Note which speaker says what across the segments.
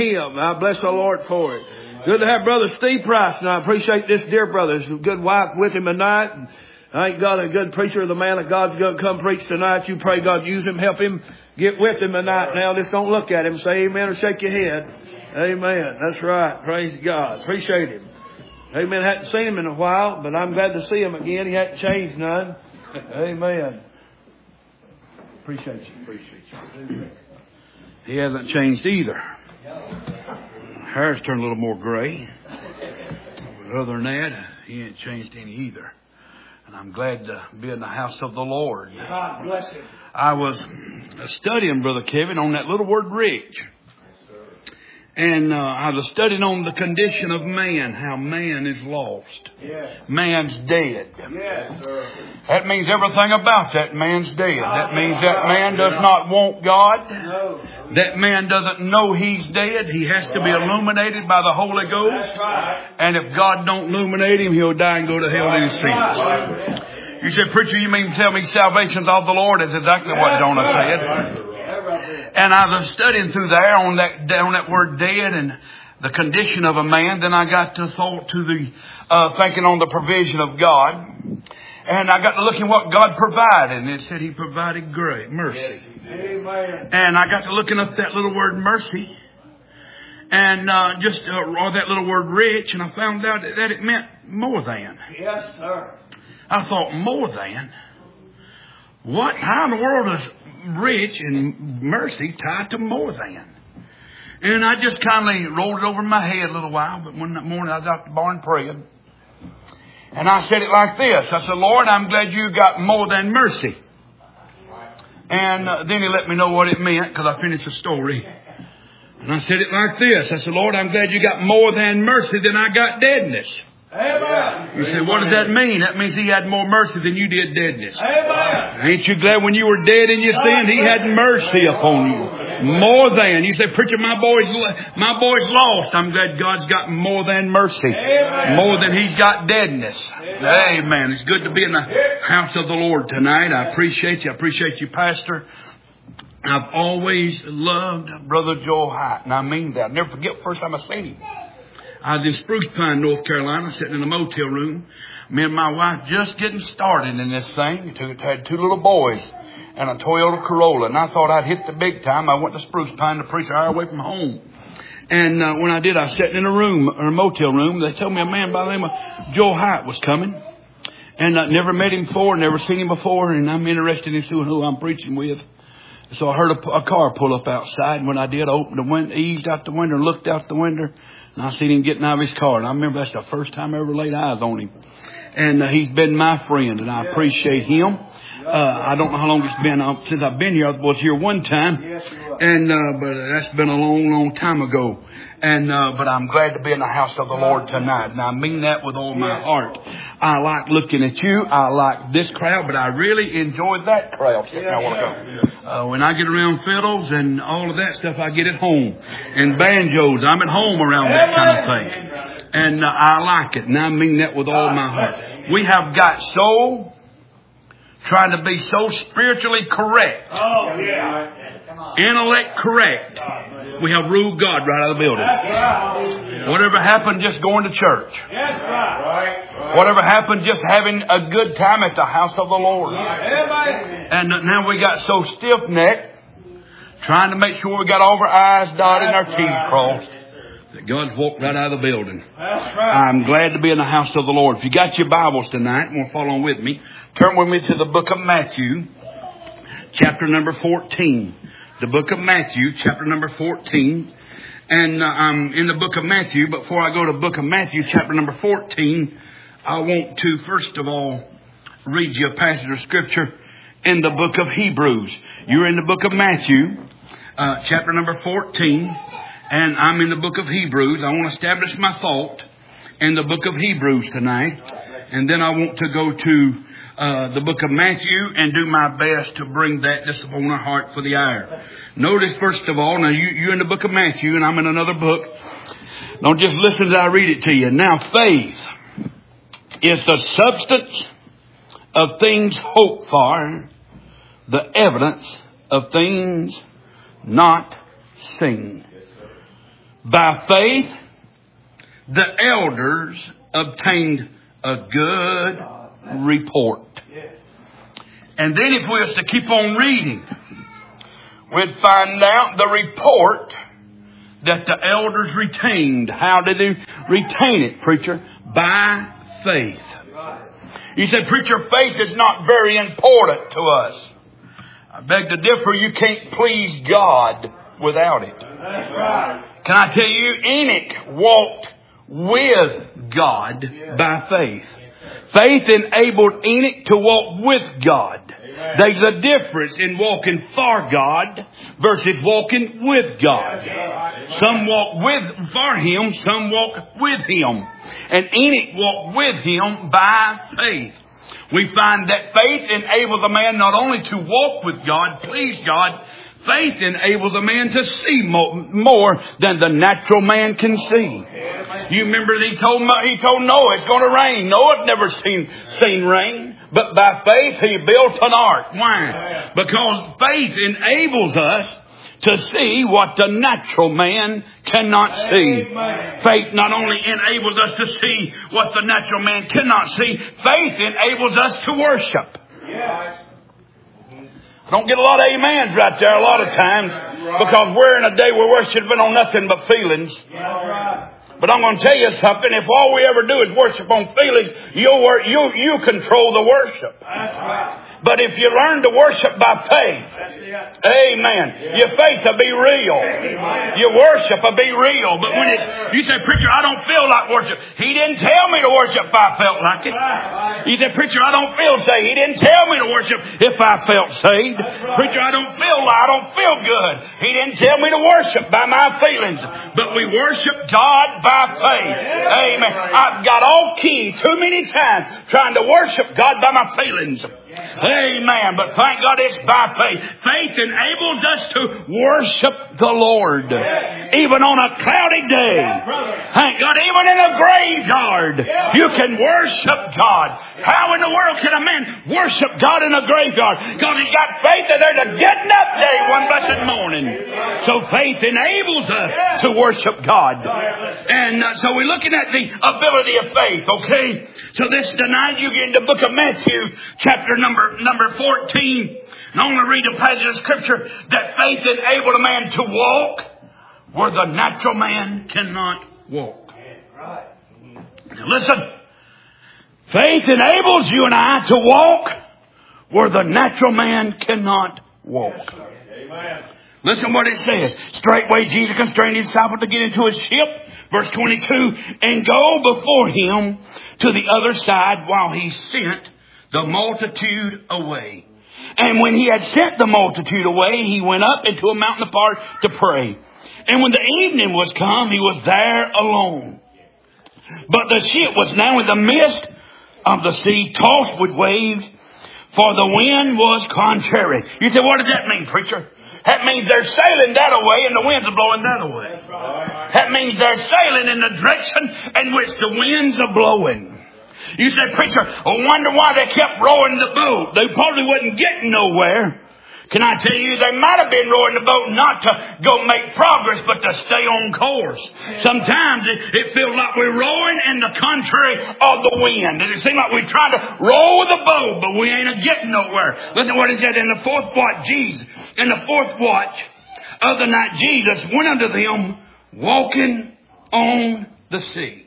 Speaker 1: I bless the Lord for it. Good to have Brother Steve Price, and I appreciate this dear brother. His good wife with him tonight. And I ain't got a good preacher. The man of God's going to come preach tonight. You pray God use him, help him, get with him tonight. Now, just don't look at him. Say amen or shake your head. Amen. That's right. Praise God. Appreciate him. Amen. Hadn't seen him in a while, but I'm glad to see him again. He hadn't changed none. Amen. Appreciate you. He hasn't changed either. Hair's turned a little more gray. But other than that, he ain't changed any either. And I'm glad to be in the house of the Lord.
Speaker 2: God bless him.
Speaker 1: I was studying, Brother Kevin, on that little word rich. And I was studying on the condition of man, how man is lost.
Speaker 2: Yes.
Speaker 1: Man's dead.
Speaker 2: Yes, sir.
Speaker 1: That means everything about that man's dead. That means that man does not want God.
Speaker 2: No.
Speaker 1: That man doesn't know he's dead. He has to be illuminated by the Holy Ghost.
Speaker 2: That's right.
Speaker 1: And if God don't illuminate him, he'll die and go to hell in his sins. You said, preacher, you mean tell me salvation's of the Lord? That's exactly what Jonah said. And I was studying through there on that word dead and the condition of a man. Then I got to thought to the thinking on the provision of God. And I got to looking what God provided. And it said He provided great mercy.
Speaker 2: Amen.
Speaker 1: And I got to looking up that little word mercy. And or that little word rich. And I found out that it meant more than.
Speaker 2: Yes, sir.
Speaker 1: I thought, more than? What? How in the world is rich and mercy tied to more than? And I just kind of rolled it over my head a little while. But one morning I was out the barn praying. And I said it like this. I said, Lord, I'm glad you got more than mercy. And then He let me know what it meant because I finished the story. And I said it like this. I said, Lord, I'm glad you got more than mercy than I got deadness.
Speaker 2: Amen.
Speaker 1: You say, what does that mean? That means He had more mercy than you did deadness.
Speaker 2: Amen.
Speaker 1: Ain't you glad when you were dead in your sin, He had mercy upon you? More than. You say, preacher, my boy's lost. I'm glad God's got more than mercy.
Speaker 2: Amen.
Speaker 1: More than He's got deadness. Amen. It's good to be in the house of the Lord tonight. I appreciate you. I appreciate you, Pastor. I've always loved Brother Joel Hyatt, and I mean that. I'll never forget the first time I seen him. I was in Spruce Pine, North Carolina, sitting in a motel room. Me and my wife just getting started in this thing. Had two little boys and a Toyota Corolla. And I thought I'd hit the big time. I went to Spruce Pine to preach an hour away from home. And when I did, I was sitting in a motel room. They told me a man by the name of Joel Hyatt was coming. And I never met him before, never seen him before. And I'm interested in seeing who I'm preaching with. So I heard a car pull up outside. And when I did, I opened the window, eased out the window, and looked out the window. And I seen him getting out of his car. And I remember that's the first time I ever laid eyes on him. And he's been my friend, and I appreciate him. I don't know how long it's been since I've been here. I was here one time, and but that's been a long, long time ago. And but I'm glad to be in the house of the Lord tonight, and I mean that with all my heart. I like looking at you. I like this crowd, but I really enjoy that crowd. When I get around fiddles and all of that stuff, I get at home. And banjos, I'm at home around that kind of thing. And I like it, and I mean that with all my heart. We have got so trying to be so spiritually correct.
Speaker 2: Oh, yeah.
Speaker 1: Intellect correct. We have ruled God right out of the building.
Speaker 2: That's right.
Speaker 1: Whatever happened, just going to church.
Speaker 2: That's right.
Speaker 1: Whatever happened, just having a good time at the house of the Lord.
Speaker 2: Amen.
Speaker 1: And now we got so stiff-necked, trying to make sure we got all of our I's dotted and our T's crossed, that God's walked right out of the building.
Speaker 2: That's right.
Speaker 1: I'm glad to be in the house of the Lord. If you got your Bibles tonight, and will follow with me, turn with me to the book of Matthew, chapter number 14. The book of Matthew, chapter number 14. And I'm in the book of Matthew. But before I go to the book of Matthew, chapter number 14, I want to, first of all, read you a passage of Scripture in the book of Hebrews. You're in the book of Matthew, chapter number 14. And I'm in the book of Hebrews. I want to establish my thought in the book of Hebrews tonight. And then I want to go to the book of Matthew and do my best to bring that just upon our heart for the hour. Notice, first of all, now you're in the book of Matthew and I'm in another book. Don't just listen as I read it to you. Now, faith is the substance of things hoped for, the evidence of things not seen. By faith, the elders obtained a good report. And then if we was to keep on reading, we'd find out the report that the elders retained. How did they retain it, preacher? By faith. You said, preacher, faith is not very important to us. I beg to differ. You can't please God without it.
Speaker 2: That's right.
Speaker 1: Can I tell you, Enoch walked with God by faith. Faith enabled Enoch to walk with God. There's a difference in walking for God versus walking with God. Some walk for Him, some walk with Him. And Enoch walked with Him by faith. We find that faith enables a man not only to walk with God, please God, faith enables a man to see more than the natural man can see. You remember that he told Noah it's going to rain. Noah had never seen rain. But by faith he built an ark. Why? Because faith enables us to see what the natural man cannot see. Faith not only enables us to see what the natural man cannot see, faith enables us to worship. I don't get a lot of amens right there a lot of times because we're in a day where worshiping on nothing but feelings. But I'm going to tell you something. If all we ever do is worship on feelings, you control the worship.
Speaker 2: That's right.
Speaker 1: But if you learn to worship by faith, amen, your faith will be real. Your worship will be real. But when you say, preacher, I don't feel like worship. He didn't tell me to worship if I felt like it. You say, preacher, I don't feel saved. He didn't tell me to worship if I felt saved. Preacher, I don't feel good. He didn't tell me to worship by my feelings. But we worship God by faith. Amen. I've got off key too many times trying to worship God by my feelings. Amen. But thank God it's by faith. Faith enables us to worship the Lord. Even on a cloudy day. Thank God, even in a graveyard, you can worship God. How in the world can a man worship God in a graveyard? Because he's got faith that there's a getting up day one blessed morning. So faith enables us to worship God. And so we're looking at the ability of faith, okay? So tonight you get in the book of Matthew, chapter number 14. And I want to read a passage of scripture that faith enabled a man to walk where the natural man cannot walk. Now listen. Faith enables you and I to walk where the natural man cannot walk.
Speaker 2: Amen.
Speaker 1: Listen what it says. Straightway Jesus constrained his disciples to get into a ship. Verse 22. And go before him to the other side while he sent the multitude away. And when he had sent the multitude away, he went up into a mountain apart to pray. And when the evening was come, he was there alone. But the ship was now in the midst of the sea, tossed with waves, for the wind was contrary. You say, what does that mean, preacher? That means they're sailing that way and the winds are blowing that way. That means they're sailing in the direction in which the winds are blowing. You say, preacher, I wonder why they kept rowing the boat. They probably wasn't getting nowhere. Can I tell you, they might have been rowing the boat not to go make progress, but to stay on course. Sometimes it feels like we're rowing in the contrary of the wind. And it seems like we're trying to row the boat, but we ain't getting nowhere. Listen to what it said in the fourth watch of the night, Jesus went unto them walking on the sea.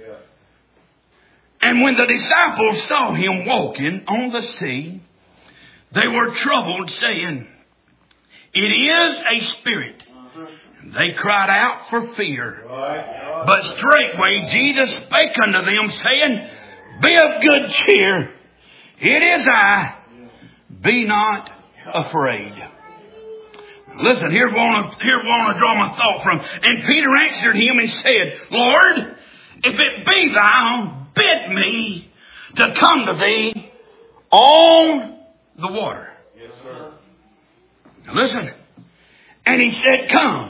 Speaker 1: And when the disciples saw him walking on the sea, they were troubled, saying, it is a spirit. And they cried out for fear. But straightway Jesus spake unto them, saying, be of good cheer. It is I. Be not afraid. Listen, here we want to draw my thought from. And Peter answered him and said, Lord, if it be thou, bid me to come to thee on the water.
Speaker 2: Yes, sir.
Speaker 1: Now listen. And he said, come.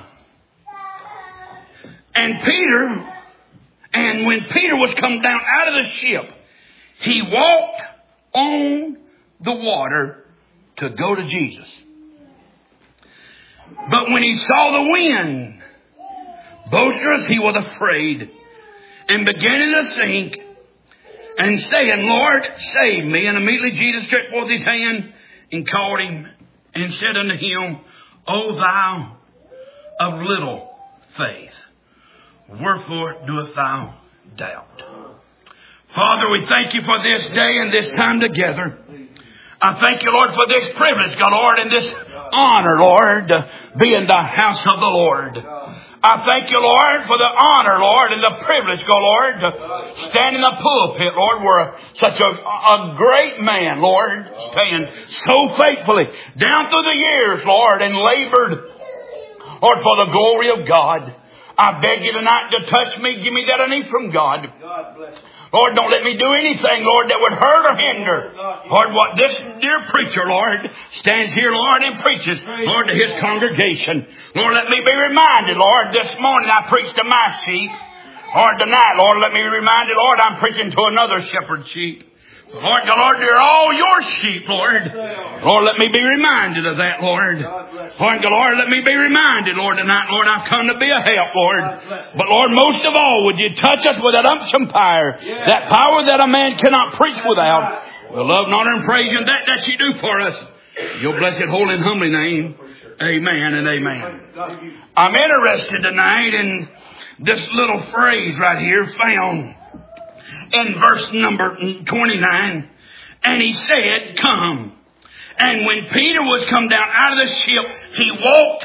Speaker 1: And when Peter was come down out of the ship, he walked on the water to go to Jesus. But when he saw the wind boisterous, he was afraid, and beginning to sink, and saying, Lord, save me. And immediately Jesus stretched forth his hand and called him and said unto him, O thou of little faith, wherefore doest thou doubt? Father, we thank you for this day and this time together. I thank you, Lord, for this privilege, God, Lord, and this honor, Lord, to be in the house of the Lord. I thank you, Lord, for the honor, Lord, and the privilege, God, Lord, to stand in the pulpit, Lord, where such a great man, Lord, stand so faithfully down through the years, Lord, and labored, Lord, for the glory of God. I beg you tonight to touch me. Give me that I need from God. Lord, don't let me do anything, Lord, that would hurt or hinder. Lord, what this dear preacher, Lord, stands here, Lord, and preaches, Lord, to his congregation. Lord, let me be reminded, Lord, this morning I preached to my sheep. Lord, tonight, Lord, let me be reminded, Lord, I'm preaching to another shepherd's sheep. Lord, Lord, they're all your sheep, Lord. Lord, let me be reminded of that, Lord. Lord, let me be reminded, Lord, tonight, Lord, I've come to be a help, Lord. But, Lord, most of all, would you touch us with that unction power, that power that a man cannot preach without. We love and honor and praise you, and that you do for us. Your blessed, holy, and humbly name. Amen and amen. I'm interested tonight in this little phrase right here found in verse number 29, and he said, come. And when Peter was come down out of the ship, he walked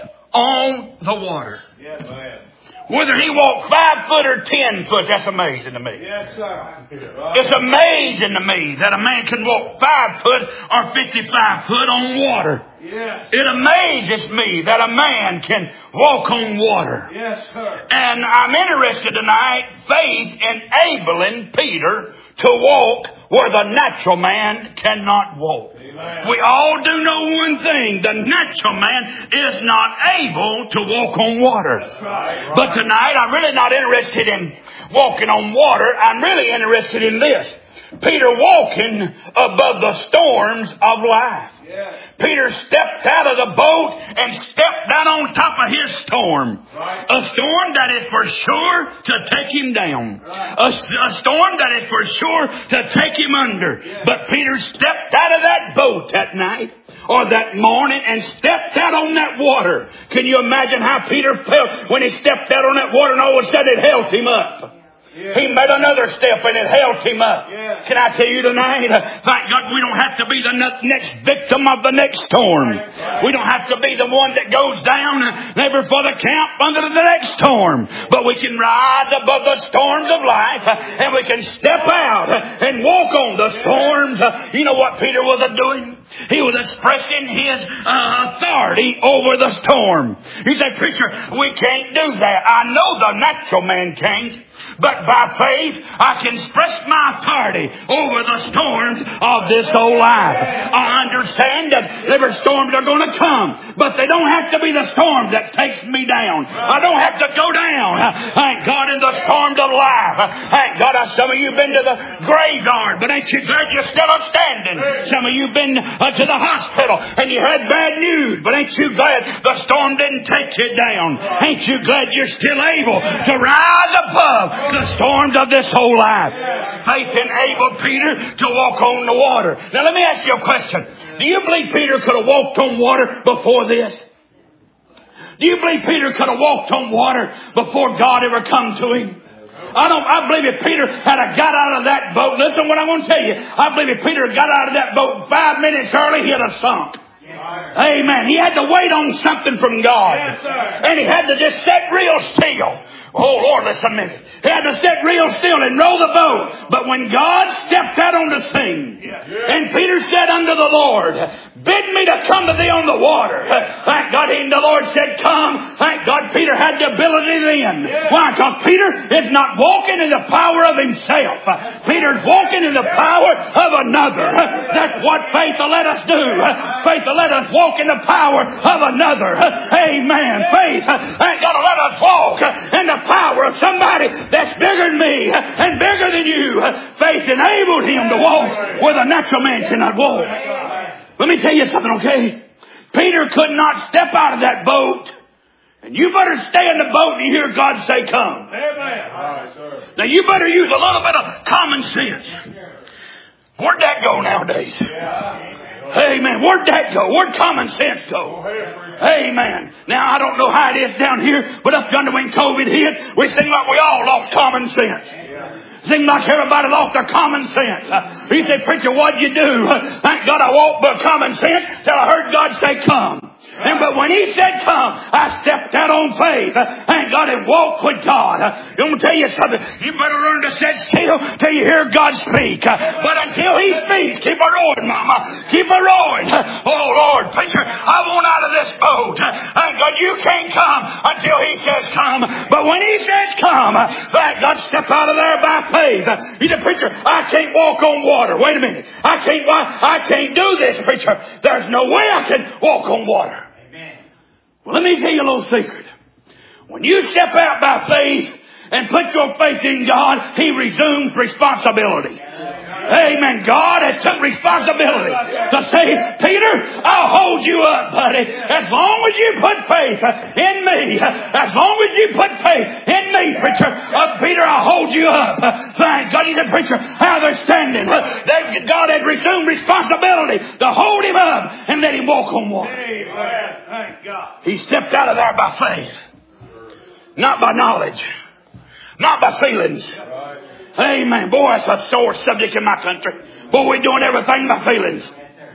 Speaker 1: on the water.
Speaker 2: Yes, man.
Speaker 1: Whether he walked 5 foot or 10 foot, that's amazing to me.
Speaker 2: Yes, sir.
Speaker 1: It's amazing to me that a man can walk 5 foot or 55 foot on water.
Speaker 2: Yes.
Speaker 1: It amazes me that a man can walk on water.
Speaker 2: Yes, sir.
Speaker 1: And I'm interested tonight, faith enabling Peter to walk where the natural man cannot walk.
Speaker 2: Amen.
Speaker 1: We all do know one thing. The natural man is not able to walk on water.
Speaker 2: That's right.
Speaker 1: But tonight, I'm really not interested in walking on water. I'm really interested in this. Peter walking above the storms of life.
Speaker 2: Yes.
Speaker 1: Peter stepped out of the boat and stepped down on top of his storm.
Speaker 2: Right.
Speaker 1: A storm that is for sure to take him down.
Speaker 2: Right.
Speaker 1: A storm that is for sure to take him under.
Speaker 2: Yes.
Speaker 1: But Peter stepped out of that boat that night or that morning and stepped out on that water. Can you imagine how Peter felt when he stepped out on that water and all of a sudden it held him up?
Speaker 2: Yeah.
Speaker 1: He made another step and it held him up.
Speaker 2: Yeah.
Speaker 1: Can I tell you tonight, thank God we don't have to be the next victim of the next storm.
Speaker 2: Right.
Speaker 1: We don't have to be the one that goes down never for the camp under the next storm. But we can rise above the storms of life and we can step out and walk on the storms. You know what Peter was doing? He was expressing his authority over the storm. He said, preacher, we can't do that. I know the natural man can't. But by faith, I can express my authority over the storms of this old life. I understand that every storms are going to come, but they don't have to be the storm that takes me down. I don't have to go down, thank God, in the storms of life. Thank God, some of you have been to the graveyard, but ain't you glad you're still standing? Some of you have been to the hospital, and you had bad news, but ain't you glad the storm didn't take you down? Ain't you glad you're still able to rise above the storms of this whole life? Faith enabled Peter to walk on the water. Now let me ask you a question. Do you believe Peter could have walked on water before this? Do you believe Peter could have walked on water before God ever come to him? I believe if Peter had got out of that boat, listen what I'm going to tell you. I believe if Peter got out of that boat 5 minutes early, he'd have sunk. Amen. He had to wait on something from God.
Speaker 2: Yes, sir.
Speaker 1: And he had to just sit real still. Oh, Lord, listen a minute. He had to sit real still and row the boat. But when God stepped out on the scene, and Peter said unto the Lord, bid me to come to thee on the water. Thank God, and the Lord said, come. Thank God, Peter had the ability then. Why? Because Peter is not walking in the power of himself. Peter's walking in the power of another. That's what faith will let us do. Faith will let us walk in the power of another. Amen. Faith, thank God, will let us walk in the power of somebody that's bigger than me and bigger than you. Faith enabled him to walk where the natural man cannot walk. Let me tell you something, okay? Peter could not step out of that boat And you better stay in the boat and you hear God say, come.
Speaker 2: Amen.
Speaker 1: Now you better use a little bit of common sense. Where'd that go nowadays? Amen. Where'd that go? Where'd common sense go? Amen. Now I don't know how it is down here, but up yonder when COVID hit, we seem like we all lost common sense. Seemed like everybody lost their common sense. He said, preacher, what'd you do? Thank God I walked by common sense till I heard God say, come. But when He said come, I stepped out on faith. Thank God and walked with God. I'm going to tell you something. You better learn to sit still till you hear God speak. But until He speaks, keep a rowing, Mama. Keep a rowing. Oh, Lord, preacher, I want out of this boat. Thank God you can't come until He says come. But when He says come, thank God step out of there by faith. He said, preacher, I can't walk on water. Wait a minute. I can't do this, preacher. There's no way I can walk on water. Well, let me tell you a little secret. When you step out by faith and put your faith in God, He resumes responsibility. Amen. God has took responsibility to say, Peter, I'll hold you up, buddy. As long as you put faith in me. As long as you put faith in me, preacher. Peter, I'll hold you up. Thank God. He said, preacher, how they're standing. God had resumed responsibility to hold him up and let him walk on water.
Speaker 2: Amen. Thank God.
Speaker 1: He stepped out of there by faith. Not by knowledge. Not by feelings. Amen. Boy, that's a sore subject in my country. Boy, we're doing everything by feelings.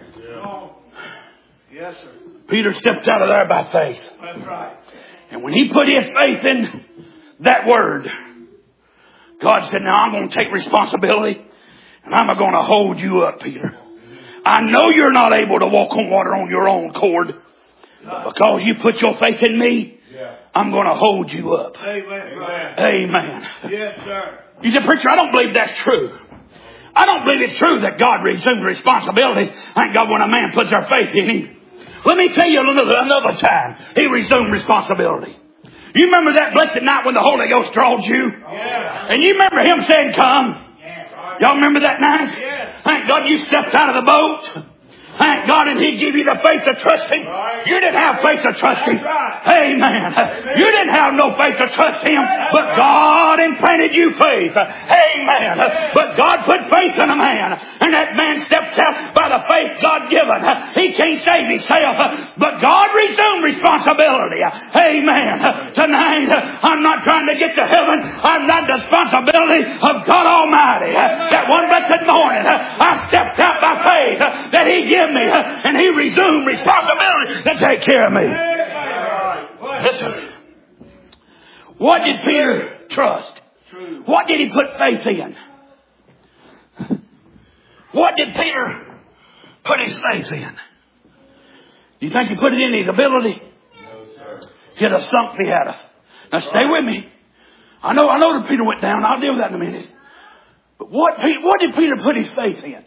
Speaker 2: Yes, sir.
Speaker 1: Peter stepped out of there by faith.
Speaker 2: That's right.
Speaker 1: And when he put his faith in that word, God said, now I'm going to take responsibility and I'm going to hold you up, Peter. I know you're not able to walk on water on your own accord. But because you put your faith in me, I'm going to hold you up.
Speaker 2: Amen.
Speaker 1: Amen.
Speaker 2: Yes, sir.
Speaker 1: You said, preacher, I don't believe that's true. I don't believe it's true that God resumes responsibility. Thank God when a man puts their faith in Him. Let me tell you another time He resumed responsibility. You remember that blessed night when the Holy Ghost drawed you?
Speaker 2: Yes.
Speaker 1: And you remember Him saying, come?
Speaker 2: Yes.
Speaker 1: Y'all remember that night?
Speaker 2: Yes.
Speaker 1: Thank God you stepped out of the boat. Thank God, and He give you the faith to trust Him. You didn't have faith to trust Him. Amen. You didn't have no faith to trust Him, but God implanted you faith. Amen. But God put faith in a man, and that man steps out by the faith God given. He can't save himself, but God resumed responsibility. Amen. Tonight, I'm not trying to get to heaven. I'm not the responsibility of God Almighty. That one blessed morning, I stepped out by faith that He gave me, and He resumed responsibility to take care of me. Listen. What did Peter trust? What did he put faith in? What did Peter put his faith in? Do you think he put it in his ability?
Speaker 2: No, sir.
Speaker 1: He'd have stunk if he had. Now stay with me. I know that Peter went down. I'll deal with that in a minute. But what did Peter put his faith in?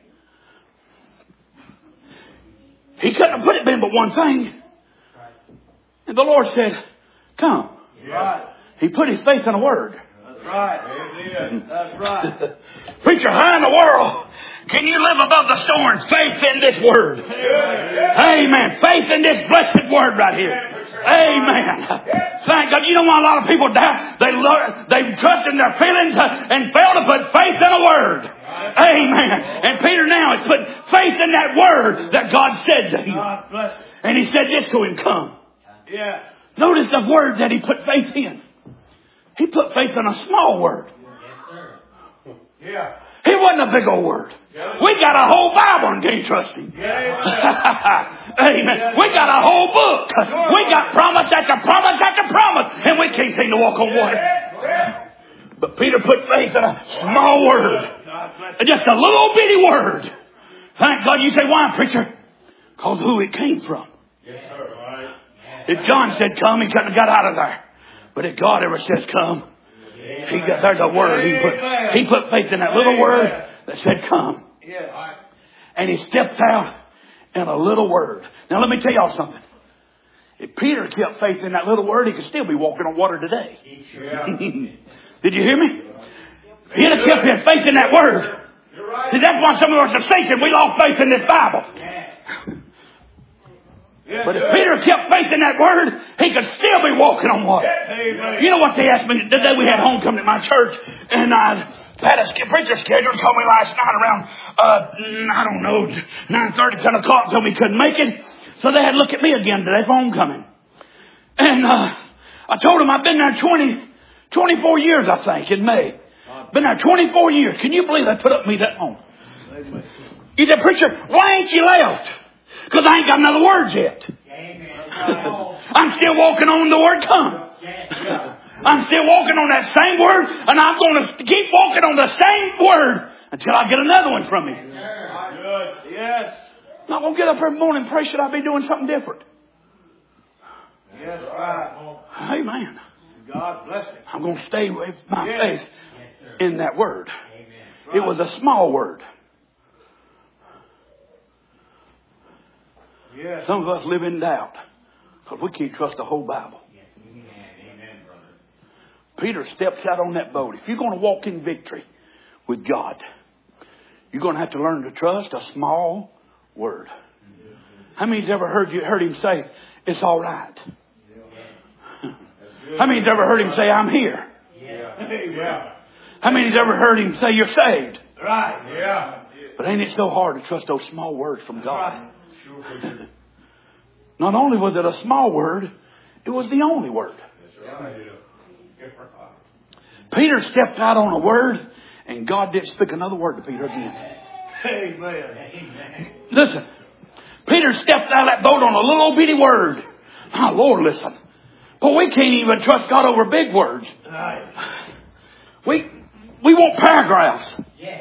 Speaker 1: He couldn't have put it in but one thing. And the Lord said, come.
Speaker 2: Right.
Speaker 1: He put his faith in a word.
Speaker 2: That's right. That's right.
Speaker 1: Preacher, how in the world can you live above the storms? Faith in this word. Amen. Faith in this blessed word right here. Amen. Thank God. You know why a lot of people doubt? They trust in their feelings and fail to put faith in a word. Amen. And Peter now has put faith in that word that God said to him.
Speaker 2: God bless him.
Speaker 1: And he said this to him, come.
Speaker 2: Yeah.
Speaker 1: Notice the word that he put faith in. He put faith in a small word.
Speaker 2: Yeah.
Speaker 1: It wasn't a big old word. We got a whole Bible and can't trust Him. Amen. We got a whole book. We got promise after promise after promise, and we can't seem to walk on water. But Peter put faith in a small word. Just a little bitty word. Thank God. You say, why, preacher? Because who it came from.
Speaker 2: Yes, sir. Right.
Speaker 1: If John said come, he couldn't have got out of there. But if God ever says come, there's a word. He put faith in that little word that said come.
Speaker 2: Yeah.
Speaker 1: And he stepped out in a little word. Now let me tell y'all something. If Peter kept faith in that little word, he could still be walking on water today.
Speaker 2: Yeah.
Speaker 1: Did you hear me? If he'd have kept his faith in that word. See, that's why some of us are thinking we lost faith in this Bible. But if Peter kept faith in that word, he could still be walking on water. You know what they asked me the day we had homecoming at my church, and I had a preacher scheduled, called me last night around, 9:30, 10 o'clock, told me he couldn't make it. So they had to look at me again today for homecoming. And I told him I've been there 24 years, I think, in May. Been there 24 years. Can you believe they put up with me that long? He said, preacher, why ain't you left? Because I ain't got another words yet. I'm still walking on the word come. I'm still walking on that same word, and I'm going to keep walking on the same word until I get another one from him.
Speaker 2: Good. Yes.
Speaker 1: I'm not going to get up every morning and pray, should I be doing something different?
Speaker 2: Yes, right.
Speaker 1: Amen.
Speaker 2: God bless it.
Speaker 1: I'm going to stay with my faith in that word. It was a small word.
Speaker 2: Yes.
Speaker 1: Some of us live in doubt because we can't trust the whole Bible.
Speaker 2: Amen, brother.
Speaker 1: Peter steps out on that boat. If you're going to walk in victory with God, you're going to have to learn to trust a small word. How many's ever heard him say, it's all right? How many's ever heard him say, I'm here?
Speaker 2: Yeah.
Speaker 1: How many's ever heard him say, you're saved?
Speaker 2: Right. Yeah.
Speaker 1: But ain't it so hard to trust those small words from God? Not only was it a small word, it was the only word. Peter stepped out on a word, and God didn't speak another word to Peter again.
Speaker 2: Amen.
Speaker 1: Listen, Peter stepped out of that boat on a little old bitty word. My Lord, listen. But we can't even trust God over big words. We want paragraphs.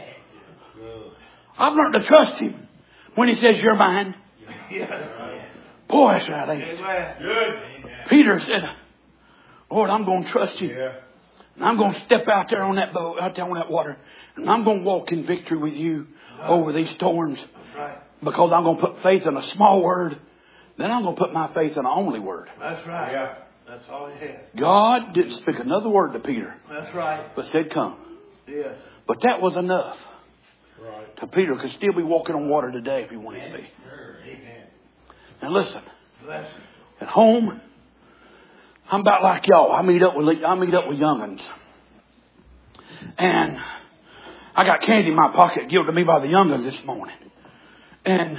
Speaker 1: I've learned to trust Him when He says, you're mine. Boy, that's right, ain't it?
Speaker 2: Good.
Speaker 1: Peter said, Lord, I'm going to trust you. And I'm going to step out there on that boat, out there on that water. And I'm going to walk in victory with you over these storms. Because I'm going to put faith in a small word. Then I'm going to put my faith in the only word.
Speaker 2: That's right. Yeah. That's all he had.
Speaker 1: God didn't speak another word to Peter.
Speaker 2: That's right.
Speaker 1: But said, come.
Speaker 2: Yeah.
Speaker 1: But that was enough.
Speaker 2: Right.
Speaker 1: To Peter could still be walking on water today if he wanted to be.
Speaker 2: Amen.
Speaker 1: Now listen.
Speaker 2: Bless him.
Speaker 1: At home, I'm about like y'all. I meet up with young'uns. And I got candy in my pocket given to me by the young'uns this morning. And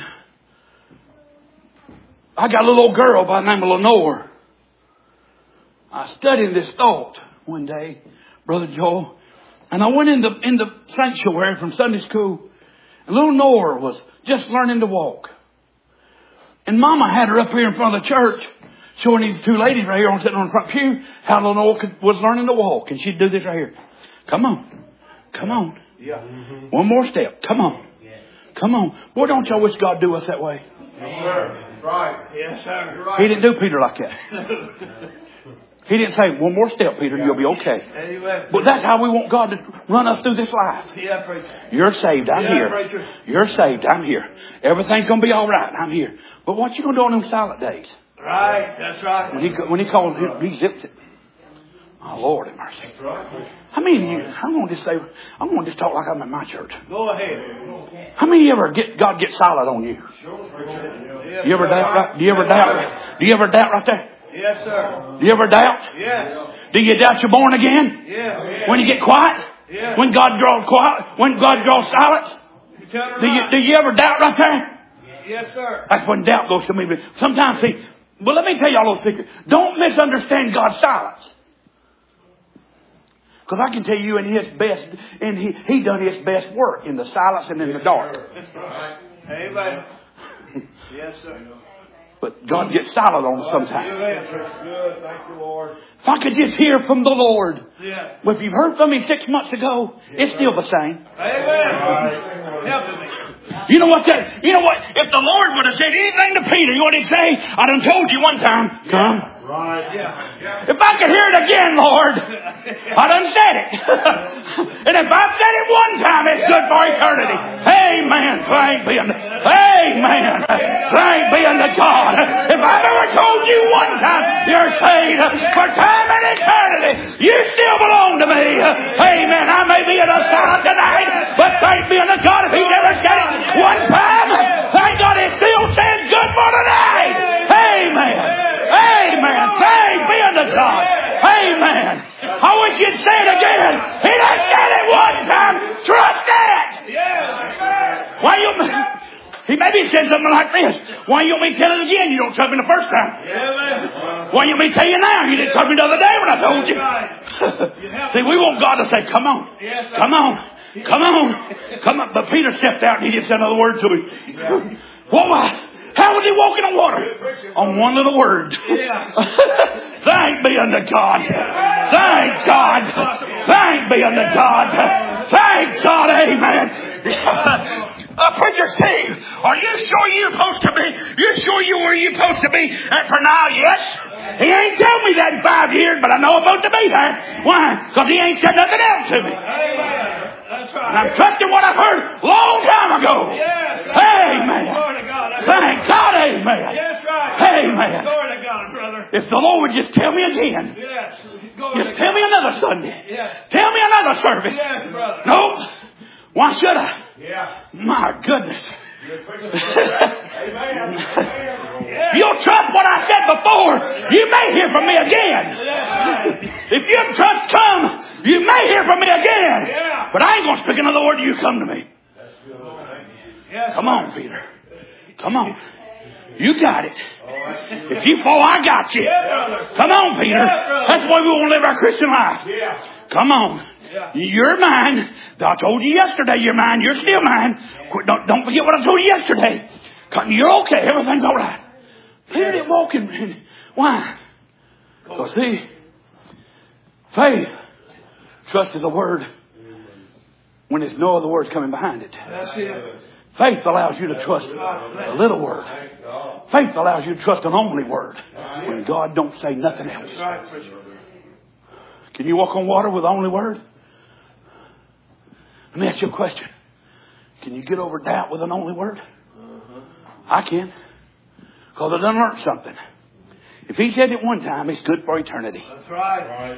Speaker 1: I got a little old girl by the name of Lenore. I studied this thought one day, Brother Joel. And I went in the sanctuary from Sunday school. And little Nora was just learning to walk. And Mama had her up here in front of the church, showing these two ladies right here sitting on the front pew how little Nora was learning to walk. And she'd do this right here. Come on. Come on.
Speaker 2: Yeah.
Speaker 1: One more step. Come on. Come on. Boy, don't y'all wish God do us that way?
Speaker 2: Yes, sir. Right. Yes, sir. Right.
Speaker 1: He didn't do Peter like that. He didn't say, one more step, Peter, you'll be okay.
Speaker 2: Amen.
Speaker 1: But that's how we want God to run us through this life.
Speaker 2: Yeah, preacher.
Speaker 1: You're saved, I'm here.
Speaker 2: Preacher.
Speaker 1: You're saved, I'm here. Everything's going to be all right, I'm here. But what you going to do on them silent days?
Speaker 2: Right, that's right.
Speaker 1: When he called, he zipped it. Oh, Lord have mercy.
Speaker 2: That's right.
Speaker 1: How many of you, I'm going to just talk like I'm at my church.
Speaker 2: Go ahead.
Speaker 1: How many of you ever God get silent on you?
Speaker 2: Yes,
Speaker 1: You ever doubt right? Do you ever doubt? Do you ever doubt right there?
Speaker 2: Yes, sir.
Speaker 1: Do you ever doubt?
Speaker 2: Yes.
Speaker 1: Do you doubt you're born again?
Speaker 2: Yes.
Speaker 1: When you get quiet?
Speaker 2: Yes.
Speaker 1: When God draws quiet? When God draws silence? Do you ever doubt right there?
Speaker 2: Yes, sir.
Speaker 1: That's when doubt goes to me. Sometimes, see, well, let me tell you all those secrets. Don't misunderstand God's silence. Because I can tell you in His best, and He done His best work in the silence and in the dark.
Speaker 2: Right. Amen. Yes, sir.
Speaker 1: But God gets silent on us sometimes.
Speaker 2: Good. Thank you, Lord.
Speaker 1: If I could just hear from the Lord.
Speaker 2: Yes.
Speaker 1: Well, if you've heard from Him 6 months ago, it's still the same.
Speaker 2: Amen. Help me.
Speaker 1: You know what? If the Lord would have said anything to Peter, you know what He'd say? I done told you one time. Come.
Speaker 2: Right. Yeah.
Speaker 1: If I could hear it again, Lord, I done said it. And if I've said it one time, it's good for eternity. Amen. Thank be unto God. If I've ever told you one time, you're saved for time and eternity. You still belong to me. Amen. I may be in a silent tonight, but thanks be unto God if He's ever said it one time. Thank God it's still saying good for tonight. Maybe he said something like this. Why you want me to tell it again? You don't trust me the first time. Why you want me to tell you now? You didn't trust me the other day when I told you. See, we want God to say, come on. Come on. Come on. Come on. But Peter stepped out and he didn't say another word to him. What? How was he walking on water? On one little word. Thank be unto God. Thank God. Thank be unto God. Thank God. Amen. Preacher Steve, are you sure you're supposed to be? You sure you were you supposed to be? For now, yes. He ain't told me that in 5 years, but I know I'm supposed to be there. Why? Because he ain't said nothing else to me.
Speaker 2: That's right.
Speaker 1: And I'm trusting what I've heard long time ago.
Speaker 2: Yes.
Speaker 1: Amen.
Speaker 2: Glory to God.
Speaker 1: Thank God. Amen.
Speaker 2: Yes, right.
Speaker 1: Amen.
Speaker 2: Glory to God, brother.
Speaker 1: If the Lord would just tell me again.
Speaker 2: Yes. Glory
Speaker 1: Just tell me another Sunday.
Speaker 2: Yes.
Speaker 1: Tell me another service.
Speaker 2: Yes, brother.
Speaker 1: Nope. Why should I?
Speaker 2: Yeah.
Speaker 1: My goodness.
Speaker 2: Amen.
Speaker 1: You'll trust what I said before. You may hear from me again. If your trust come, you may hear from me again. But I ain't going to speak another word till you come to me. Come on, Peter. Come on. You got it. If you fall, I got you. Come on, Peter. That's the way we want to live our Christian life. Come on. You're mine. I told you yesterday you're mine. You're still mine. Don't forget what I told you yesterday. You're okay. Everything's all right. Peter didn't walk in. Why? Because see, faith, trust is a word when there's no other words coming behind it.
Speaker 2: That's it.
Speaker 1: Faith allows you to trust a little word. Faith allows you to trust an only word when God don't say nothing else. Can you walk on water with only word? Let me ask you a question. Can you get over doubt with an only word? I can. Because I done learned something. If he said it one time, it's good for eternity.
Speaker 2: That's right.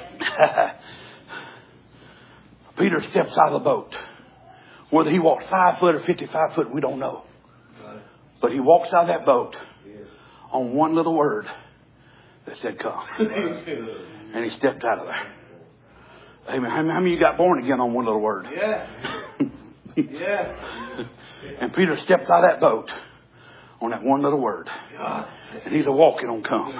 Speaker 1: Peter steps out of the boat. Whether he walked 5 foot or 55 foot, we don't know. But he walks out of that boat on one little word that said, come. And he stepped out of there. Amen. How many of you got born again on one little word?
Speaker 2: Yeah. Yeah.
Speaker 1: And Peter steps out of that boat on that one little word. And he's a walking on come.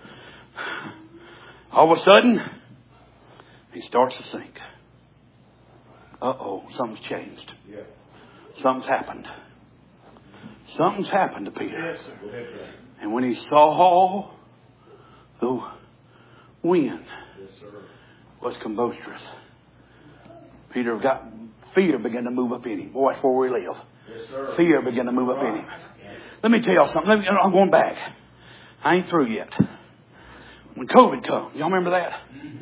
Speaker 1: All of a sudden, he starts to sink. Uh-oh, something's changed. Something's happened. Something's happened to Peter. And when he saw the wind was boisterous, Peter got fear began to move up in him. Boy, that's where we live. Fear began to move up in him. Let me tell y'all something. I'm going back. I ain't through yet. When COVID come, y'all remember that?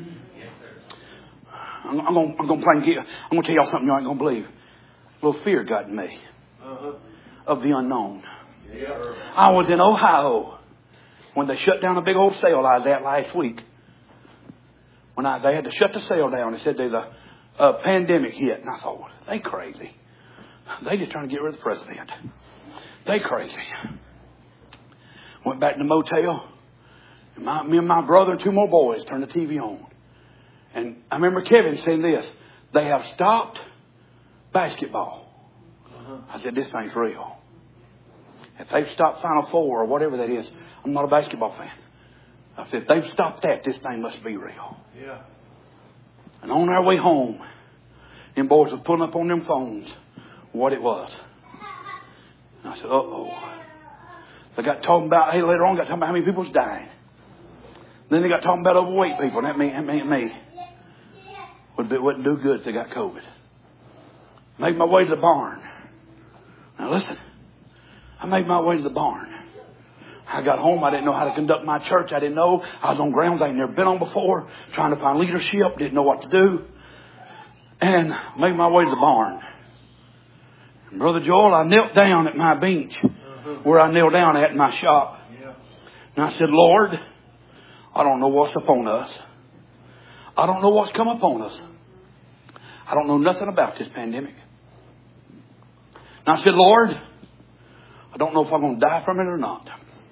Speaker 1: I'm going to tell y'all something you ain't going to believe. A little fear got in me of the unknown. I was in Ohio when they shut down a big old sale I was at last week. When they had to shut the sale down, they said there's a pandemic hit. And I thought, they crazy. They just trying to get rid of the president. They crazy. Went back to the motel. And me and my brother and 2 more boys turned the TV on. And I remember Kevin saying this. They have stopped basketball. I said, this thing's real. If they've stopped Final Four or whatever that is, I'm not a basketball fan. I said, if they've stopped that, this thing must be real.
Speaker 2: Yeah.
Speaker 1: And on our way home, them boys were pulling up on them phones what it was. And I said, uh-oh. They got talking about, hey, later on, got talking about how many people's dying. Then they got talking about overweight people. And that meant me. Wouldn't do good if they got COVID. Made my way to the barn. Now listen. I made my way to the barn. I got home. I didn't know how to conduct my church. I didn't know. I was on grounds I had never been on before. Trying to find leadership. Didn't know what to do. And made my way to the barn. And Brother Joel, I knelt down at my bench. Where I knelt down at in my shop. And I said, Lord, I don't know what's upon us. I don't know what's come upon us. I don't know nothing about this pandemic. And I said, Lord, I don't know if I'm going to die from it or not.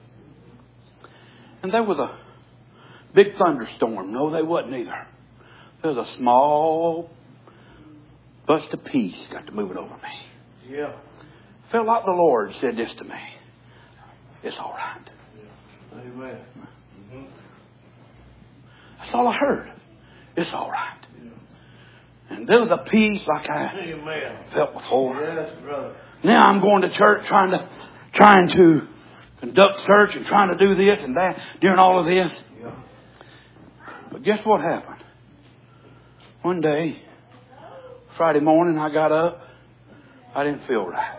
Speaker 1: And there was a big thunderstorm. No, they wasn't either. There was a small bust of peace got to moving over me. felt like the Lord said this to me. It's all right.
Speaker 2: Amen.
Speaker 1: That's all I heard. It's all right. And there was a peace like I felt before.
Speaker 2: Yes, brother.
Speaker 1: Now I'm going to church trying to conduct church and trying to do this and that during all of this.
Speaker 2: Yeah.
Speaker 1: But guess what happened? One day, Friday morning, I got up. I didn't feel right.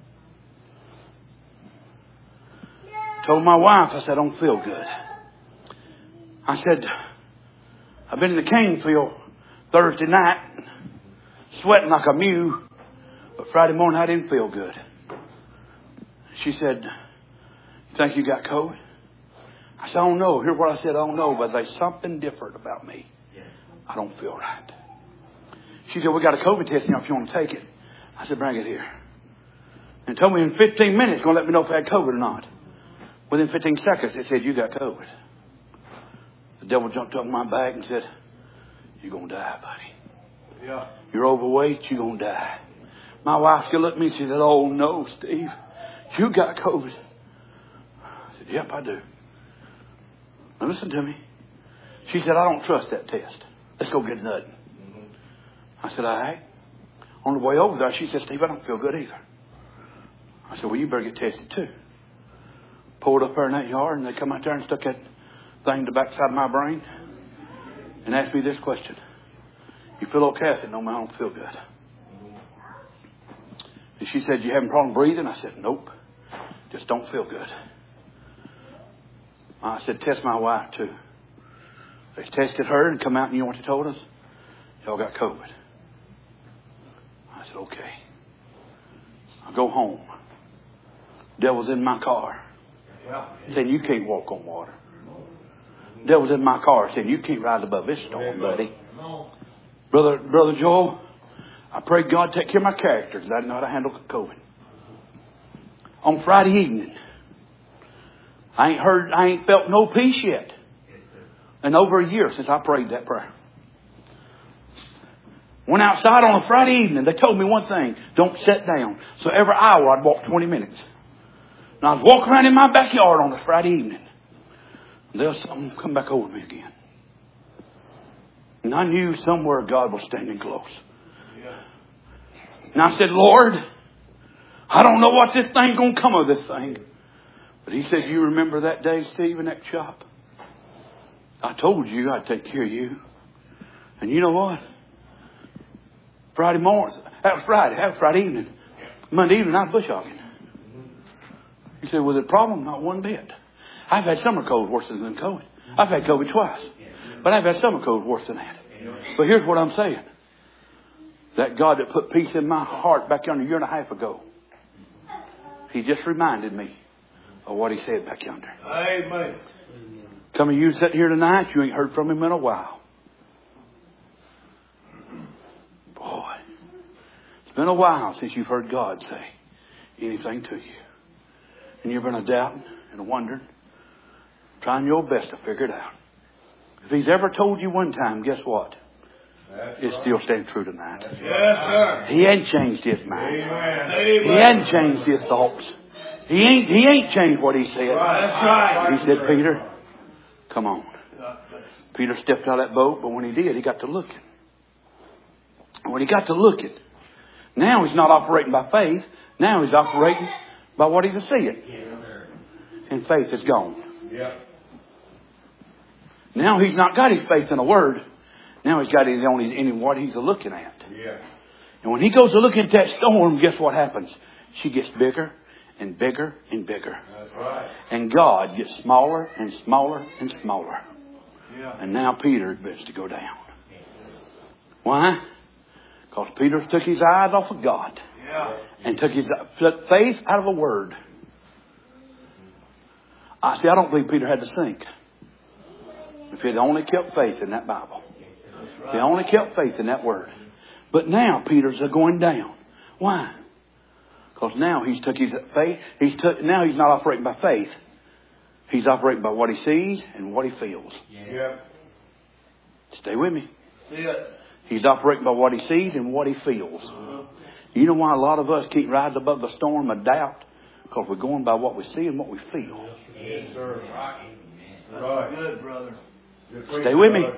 Speaker 1: Told my wife, I said, I don't feel good. I said, I've been in the cane field Thursday night, sweating like a mule, but Friday morning I didn't feel good. She said, you think you got COVID? I said, I don't know. Here's what I said, I don't know, but there's something different about me. I don't feel right. She said, we got a COVID test now if you want to take it. I said, bring it here. And told me in 15 minutes, going to let me know if I had COVID or not. Within 15 seconds, it said, you got COVID. The devil jumped up on my back and said, you're going to die, buddy.
Speaker 2: Yeah.
Speaker 1: You're overweight, you're going to die. My wife still looked at me and she said, oh no, Steve, you got COVID. I said, yep, I do. Now listen to me. She said, I don't trust that test. Let's go get nothing. I said, all right. On the way over there, she said, Steve, I don't feel good either. I said, well, you better get tested too. Pulled up there in that yard and they come out there and stuck that thing to the backside of my brain and asked me this question. You feel okay? I said, no, man, I don't feel good. And she said, you having a problem breathing? I said, nope. Just don't feel good. I said, test my wife too. They tested her and come out and you know what they told us? Y'all got COVID. I said, okay. I go home. Devil's in my car. Saying, you can't walk on water. Devil's in my car saying, you can't ride above this storm, buddy. Brother Joel, I pray God take care of my character because I didn't know how to handle COVID. On Friday evening, I ain't felt no peace yet. And over a year since I prayed that prayer. Went outside on a Friday evening. They told me one thing. Don't sit down. So every hour I'd walk 20 minutes. And I'd walk around in my backyard on a Friday evening. And there's something come back over me again. And I knew somewhere God was standing close. And I said, Lord, I don't know what this thing's going to come of this thing. But he said, you remember that day, Steve, in that shop? I told you I'd take care of you. And you know what? Friday morning, that was Friday evening. Monday evening, I was bush hogging. He said, was it a problem? Not one bit. I've had summer cold worse than COVID. I've had COVID twice. But I've had summer cold worse than that. But here's what I'm saying. That God that put peace in my heart back yonder a year and a half ago. He just reminded me of what he said back yonder.
Speaker 2: Amen.
Speaker 1: Some of you sitting here tonight, you ain't heard from him in a while. Boy, it's been a while since you've heard God say anything to you. And you've been a doubting and a wondering, trying your best to figure it out. If he's ever told you one time, guess what? It still stands true tonight.
Speaker 2: Yes, sir.
Speaker 1: He hadn't changed his mind.
Speaker 2: Amen.
Speaker 1: He hadn't changed his thoughts. He ain't changed what he said.
Speaker 2: That's right.
Speaker 1: He said, Peter, come on. Peter stepped out of that boat, but when he did, he got to looking. When he got to looking, now he's not operating by faith. Now he's operating by what he's seeing. And faith is gone. Now he's not got his faith in a word. Now he's got it in what he's looking at. And when he goes to look at that storm, guess what happens? She gets bigger and bigger and bigger.
Speaker 2: That's right.
Speaker 1: And God gets smaller and smaller and smaller. And now Peter begins to go down. Why? Because Peter took his eyes off of God. And took his faith out of a word. I don't believe Peter had to sink. If he had only kept faith in that Bible. If he only kept faith in that word. But now Peter's going down. Why? Because now he's took his faith. Now he's not operating by faith. He's operating by what he sees and what he feels. Stay with me.
Speaker 2: See it.
Speaker 1: He's operating by what he sees and what he feels. You know why a lot of us can't rise above the storm of doubt? Because we're going by what we see and what we feel.
Speaker 2: Yes, sir. Right. Good, brother.
Speaker 1: Stay with me.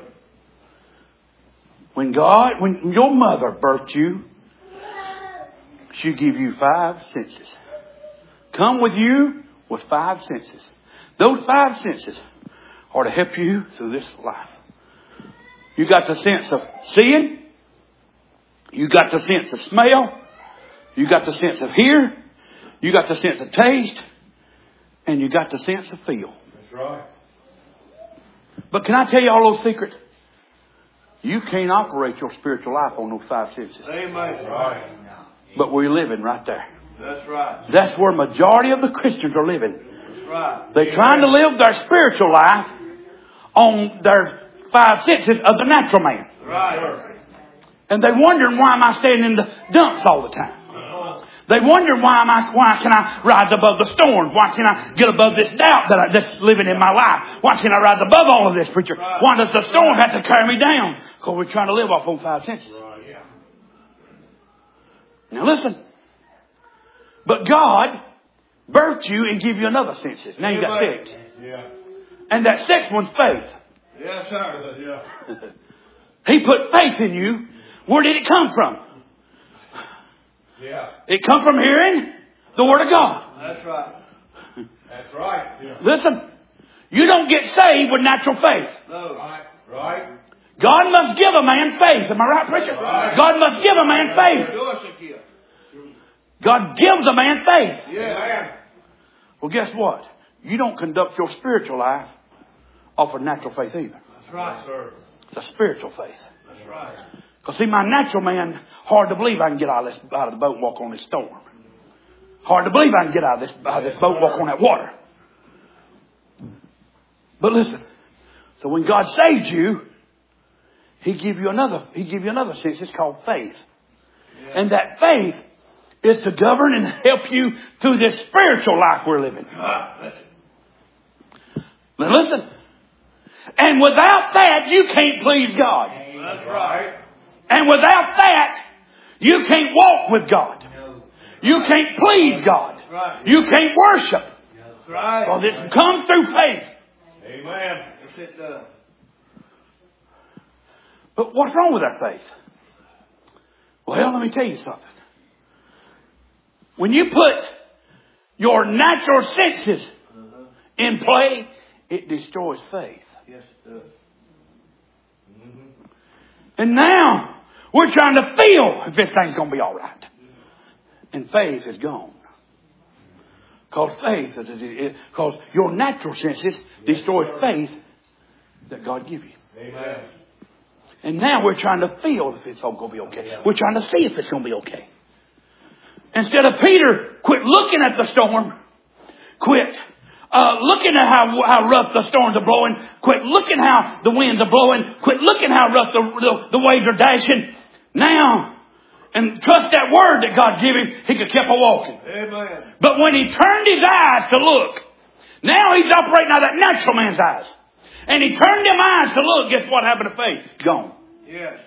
Speaker 1: When your mother birthed you, she gave you 5 senses. Come with you with 5 senses. Those 5 senses are to help you through this life. You got the sense of seeing. You got the sense of smell. You got the sense of hear. You got the sense of taste. And you got the sense of feel.
Speaker 2: That's right.
Speaker 1: But can I tell you all those secrets? You can't operate your spiritual life on those 5 senses.
Speaker 2: Amen. Right.
Speaker 1: But we're living right there.
Speaker 2: That's right.
Speaker 1: That's where majority of the Christians are living.
Speaker 2: That's right.
Speaker 1: They're trying to live their spiritual life on their 5 senses of the natural man.
Speaker 2: Right.
Speaker 1: And they're wondering, why am I staying in the dumps all the time? They wonder, why can I rise above the storms? Why can I get above this doubt that's living in my life? Why can I rise above all of this, preacher? Why does the storm have to carry me down? Because we're trying to live off on 5 senses. Now listen. But God birthed you and give you another senses. Now you got 6.
Speaker 2: Yeah.
Speaker 1: And that 6th one's faith.
Speaker 2: Yes, sir. Yeah.
Speaker 1: He put faith in you. Where did it come from?
Speaker 2: Yeah.
Speaker 1: It come from hearing the Word of God.
Speaker 2: That's right. That's right. Yeah.
Speaker 1: Listen, you don't get saved with natural faith.
Speaker 2: No. Right. Right.
Speaker 1: God must give a man faith. Am I right, preacher?
Speaker 2: Right.
Speaker 1: God must give a man faith. God gives a man faith.
Speaker 2: Yeah.
Speaker 1: Well, guess what? You don't conduct your spiritual life off of natural faith either.
Speaker 2: That's right, sir.
Speaker 1: It's a spiritual faith.
Speaker 2: That's right.
Speaker 1: Because see, my natural man, hard to believe I can get out of the boat and walk on this storm. Hard to believe I can get out of this boat and walk on that water. But listen, so when God saves you, He give you another sense. It's called faith. Yeah. And that faith is to govern and help you through this spiritual life we're living. Now listen. And without that, you can't please God.
Speaker 2: That's right.
Speaker 1: And without that, you can't walk with God. You can't please God. You can't worship.
Speaker 2: That's right.
Speaker 1: Because it comes through faith.
Speaker 2: Amen. Yes, it does.
Speaker 1: But what's wrong with our faith? Well, let me tell you something. When you put your natural senses in play, it destroys faith.
Speaker 2: Yes, it does.
Speaker 1: And now, we're trying to feel if this thing's going to be all right. And faith is gone. Because your natural senses destroy faith that God gives you.
Speaker 2: Amen.
Speaker 1: And now we're trying to feel if it's all going to be okay. We're trying to see if it's going to be okay. Instead of Peter, quit looking at the storm. Quit looking at how rough the storms are blowing. Quit looking how the winds are blowing. Quit looking how rough the waves are dashing. Now, and trust that word that God gave him, he could keep a walking.
Speaker 2: Amen.
Speaker 1: But when he turned his eyes to look, now he's operating out of that natural man's eyes. And he turned them eyes to look. Guess what happened to faith? Gone.
Speaker 2: Yes.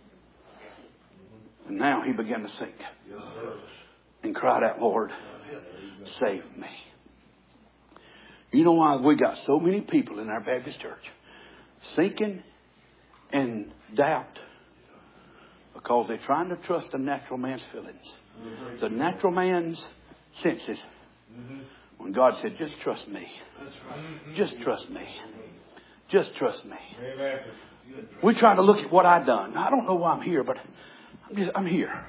Speaker 1: And now he began to sink.
Speaker 2: Yes, sir.
Speaker 1: And cried out, Lord, save me. You know why we got so many people in our Baptist church sinking in doubt? Because they're trying to trust the natural man's feelings. The natural man's senses. When God said, just trust me. Just trust me. Just trust me. We try to look at what I've done. I don't know why I'm here, but I'm here.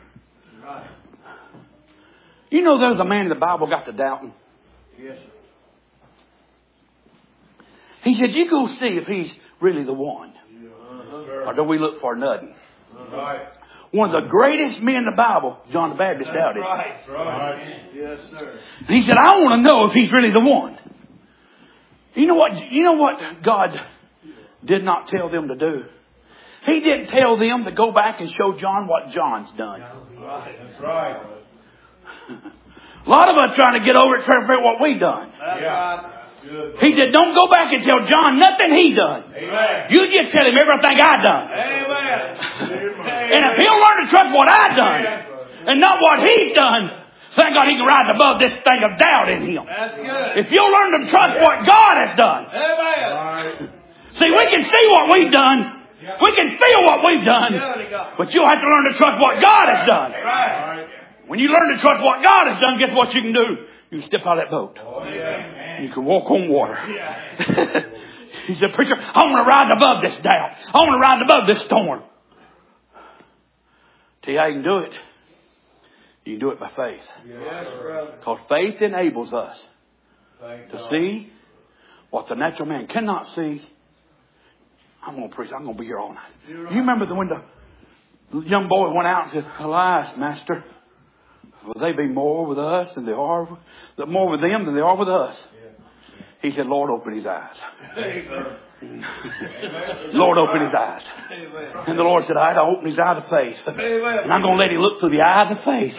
Speaker 1: You know there's a man in the Bible got to doubting.
Speaker 2: Yes, sir.
Speaker 1: He said, you go see if he's really the one. Or do we look for nothing?
Speaker 2: Right.
Speaker 1: One of the greatest men in the Bible, John the Baptist, doubted.
Speaker 2: Right. Right. Yes, sir.
Speaker 1: And he said, I want to know if he's really the one. You know what God did not tell them to do? He didn't tell them to go back and show John what John's done.
Speaker 2: Right. That's right.
Speaker 1: A lot of us trying to get over it, trying to figure out what we done.
Speaker 2: That's right. Good.
Speaker 1: He said, don't go back and tell John nothing he done.
Speaker 2: Amen.
Speaker 1: You just tell him everything I done.
Speaker 2: Amen.
Speaker 1: And if he'll learn to trust what I done, and not what he's done, thank God he can rise above this thing of doubt in him.
Speaker 2: That's good.
Speaker 1: If you'll learn to trust what God has done.
Speaker 2: Amen.
Speaker 1: See, we can see what we've done. We can feel what we've done. But you'll have to learn to trust what God has done.
Speaker 2: Right.
Speaker 1: When you learn to trust what God has done, guess what you can do? You can step out of that boat.
Speaker 2: Oh, yeah.
Speaker 1: You can walk on water.
Speaker 2: Yeah.
Speaker 1: He said, preacher, I want to rise above this doubt. I want to rise above this storm. Tell you how you can do it. You can do it by faith.
Speaker 2: Yes, brother.
Speaker 1: Because faith enables us
Speaker 2: Thank
Speaker 1: to
Speaker 2: God.
Speaker 1: see what the natural man cannot see. I'm going to preach. I'm going to be here all night. You remember when the young boy went out and said, Alas, Master, will they be more with us than they are, more with them than they are with us? He said, Lord, open his eyes. Lord, open his eyes. And the Lord said, I had to open his eyes of faith. And I'm going to let him look through the eyes of faith.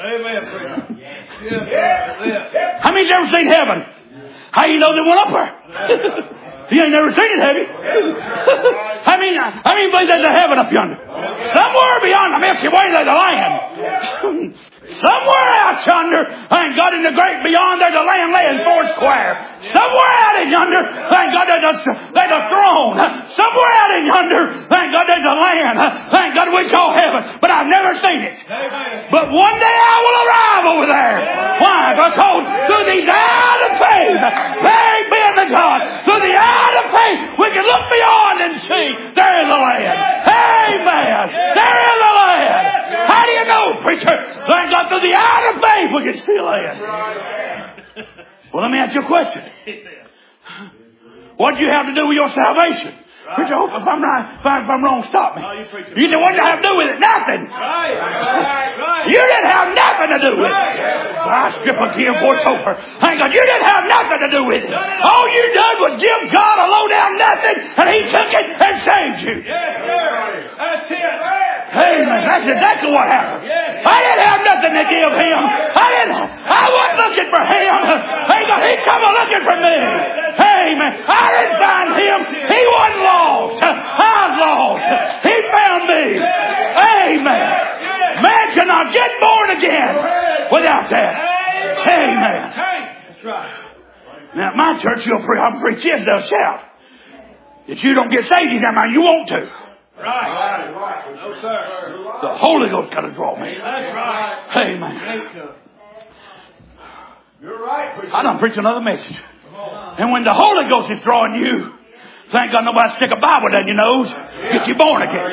Speaker 1: How many's ever seen heaven? How you know they went up there? You ain't never seen it, have you? How many believe there's a heaven up yonder? Somewhere beyond the Milky Way there's a land. Somewhere out yonder, thank God, in the great beyond, there's a land laying four square. Somewhere out in yonder, thank God, there's a throne. Somewhere out in yonder, thank God, there's a land. Thank God we call heaven. But I've never seen it. But one day I will arrive over there. Why? Because through these eyes of faith, thank be unto God, through the eyes of faith, we can look beyond and see there is a land. Amen. There is a land. How do you know, preacher? Thank God, through the eye of faith we can see land. Well, let me ask you a question. What do you have to do with your salvation? Preacher, I hope if I'm right, if I'm wrong, stop me. You said, what do you have to do with it? Nothing. You didn't have nothing to do with it. I strip again for it's over. Thank God, you didn't have nothing to do with it. All you did was give God a low down nothing, and He took it and saved you.
Speaker 2: That's it.
Speaker 1: Amen. That's exactly what happened. I didn't have nothing to give Him. I wasn't looking for Him. Thank God, He come looking for me. Amen. I didn't find Him. He wasn't lost. I was lost. He found me. Amen. Man cannot get born again without that. Amen.
Speaker 2: That's right.
Speaker 1: Now, at my church, I'll preach this, they'll shout. If you don't get saved, you want to.
Speaker 2: Right. No, sir.
Speaker 1: The Holy Ghost got to draw me.
Speaker 2: That's right.
Speaker 1: Amen.
Speaker 2: You're right.
Speaker 1: I done preach another message. And when the Holy Ghost is drawing you, thank God nobody stick a Bible down your nose, get you born again.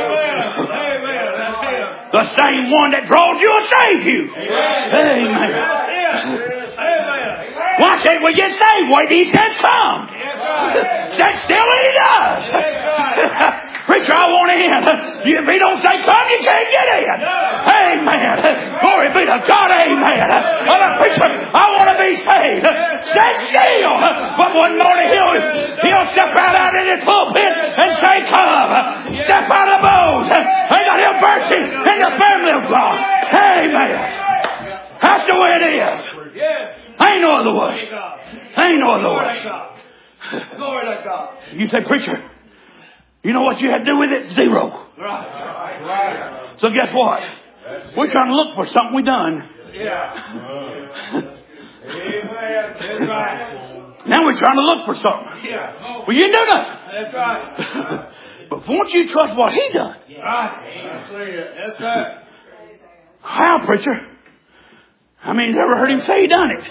Speaker 1: The same one that drawed you will save you. Amen. Why can't we get saved? Wait, He said come. Stand still and He does. Preacher, I want in. If He don't say come, you can't get in. Amen. Glory be to God. Amen. Preacher, I want to be saved. Stand still. But one morning He'll step right out in His pulpit and say come. Step out of the boat. Ain't got He'll burst you in the family of God. Amen. That's the way it is. Ain't no other way. Ain't no other way.
Speaker 2: Glory to God.
Speaker 1: You say, preacher, you know what you had to do with it? Zero.
Speaker 2: Right.
Speaker 1: So guess what? We're trying to look for something we done.
Speaker 2: Yeah. Amen. That's right.
Speaker 1: Now we're trying to look for something.
Speaker 2: Yeah.
Speaker 1: Well, you didn't do nothing.
Speaker 2: That's right.
Speaker 1: But won't you trust what He done?
Speaker 2: Right. That's right.
Speaker 1: How, preacher? I mean, you ever heard Him say He done it?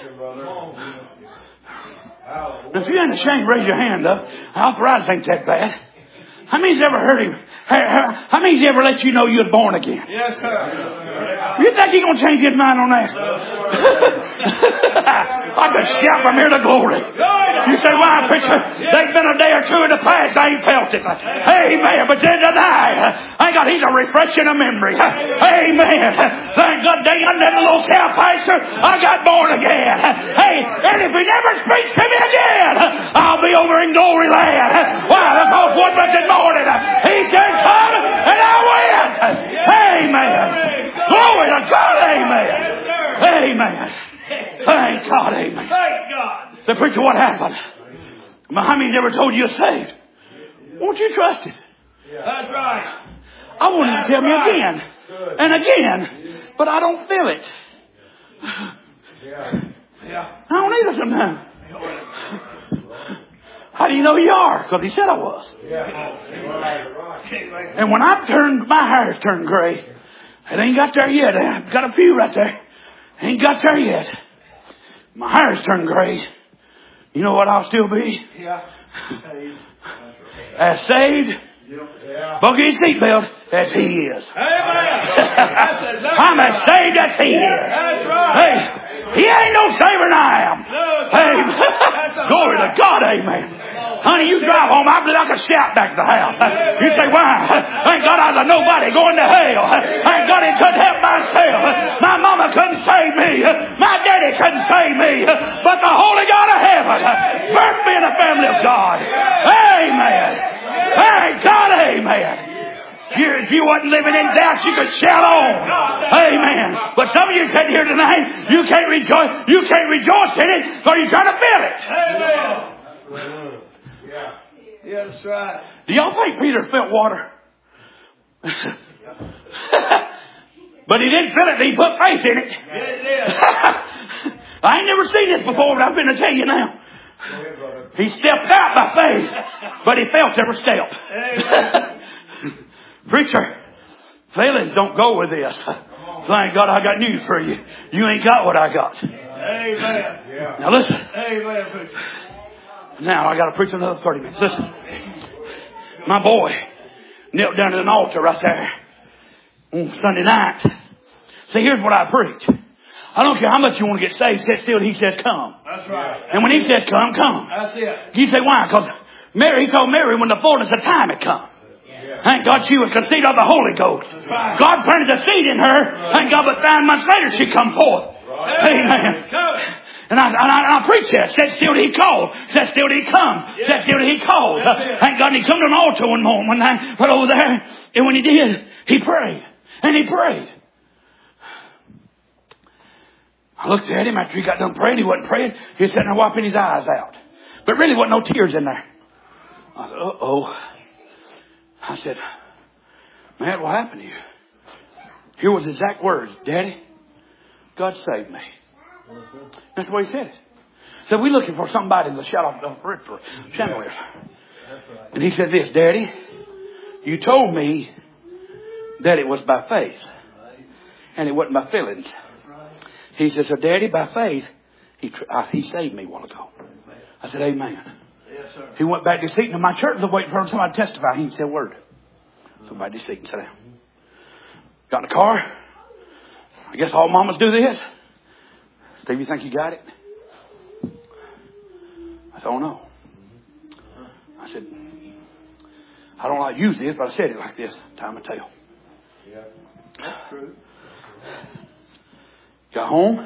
Speaker 1: Now, if you ain't ashamed, raise your hand up. Arthritis ain't that bad. How many's ever heard Him? How many's ever let you know you was born again?
Speaker 2: Yes, sir.
Speaker 1: You think He's going to change His mind on that? I could shout from here to glory. You say, why, preacher? There's been a day or two in the past I ain't felt it. Amen. But then tonight, thank God He's a refreshing of memory. Amen. Thank God, dang, I'm that little cow pastor. I got born again. Hey, and if He never speaks to me again, I'll be over in glory land. Why? Because one blessed morning, He said, come, and I went. Amen. Glory to God. Amen. Amen. Thank God. Amen.
Speaker 2: Thank God.
Speaker 1: Say, preacher, what happened? How many's ever told you you're saved? Won't you trust it?
Speaker 2: That's right.
Speaker 1: I want Him to tell me again and again but I don't feel it. I don't either sometimes. How do you know you are? Because he said I was. And when my hair's turned gray, it ain't got there yet. I've got a few right there. Ain't got there yet. My hair's turned gray. You know what I'll still be? As saved. Buckle your seatbelt as he is. I'm as saved as he is.
Speaker 2: That's right.
Speaker 1: Hey, he ain't no saver than I am. Hey, glory to God, amen. Honey, you drive home, I believe I could shout back to the house. You say, why? Thank God I was a nobody going to hell. Thank God he couldn't help myself. My mama couldn't save me. My daddy couldn't save me. But the Holy God of heaven birthed me in the family of God. Amen. Thank God, amen. If you wasn't living in doubt, you could shout on. Amen. But some of you sitting here tonight, you can't rejoice. You can't rejoice in it because you're trying to feel it.
Speaker 2: Amen. Yeah, that's right.
Speaker 1: Do y'all think Peter felt water? But he didn't feel it. He put faith in it. I ain't never seen this before, but I'm going to tell you now. He stepped out by faith, but he felt every step. Preacher, feelings don't go with this. Thank God I got news for you. You ain't got what I got.
Speaker 2: Amen.
Speaker 1: Now listen.
Speaker 2: Amen, preacher.
Speaker 1: Now I got to preach another 30 minutes. Listen. My boy knelt down at an altar right there on Sunday night. See, here's what I preach. I don't care how much you want to get saved. Sit still. He says, come.
Speaker 2: That's right.
Speaker 1: And when he says come, come.
Speaker 2: That's it.
Speaker 1: You say, why? Because he told Mary when the fullness of time had come. Thank God she was conceived of the Holy Ghost.
Speaker 2: Right.
Speaker 1: God planted a seed in her. Thank God, but 9 months later she come forth.
Speaker 2: Right.
Speaker 1: Amen. And I preach that. Sit still till he calls. Sit still till he comes.
Speaker 2: Yeah.
Speaker 1: Sit still till he calls. Thank God he come to an altar one morning one night, but over there. And when he did, he prayed. And he prayed. I looked at him after he got done praying. He wasn't praying. He was sitting there wiping his eyes out. But really wasn't no tears in there. I said, uh-oh. I said, man, what happened to you? Here was the exact words. Daddy, God saved me. That's the way he said it. So we're looking for somebody to shout off the chandelier. And he said this, Daddy, you told me that it was by faith. And it wasn't by feelings. He said, so Daddy, by faith, he saved me a while ago. I said, amen.
Speaker 2: Yes, sir.
Speaker 1: He went back to his seat, and in my church was waiting for somebody to testify. He didn't say a word. So back to his seat and sat down. Got in the car. I guess all mamas do this. Steve, you think you got it? I said, oh no. I said, I don't like to use this, but I said it like this. Time to tell.
Speaker 2: Yeah, that's true.
Speaker 1: Got home.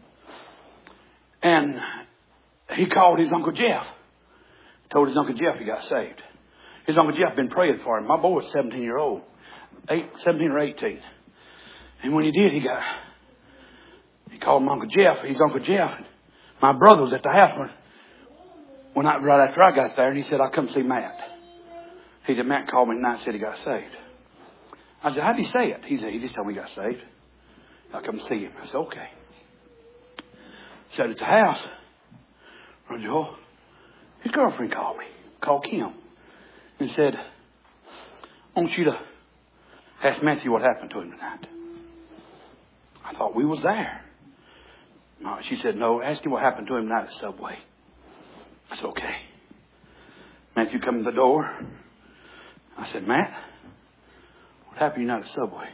Speaker 1: And he called his Uncle Jeff. Told his Uncle Jeff he got saved. His Uncle Jeff been praying for him. My boy was 17 or 18. And when he did, he called him Uncle Jeff. His Uncle Jeff. My brother was at the house right after I got there, and he said, I'll come see Matt. He said, Matt called me tonight and said he got saved. I said, how did he say it? He said, he just told me he got saved. I'll come see him. I said, okay. He said, at the house, Brother Joel, his girlfriend called Kim, and said, I want you to ask Matthew what happened to him tonight. I thought we was there. No, she said, no, ask him what happened to him tonight at Subway. I said, okay. Matthew come to the door. I said, Matt, what happened tonight at Subway?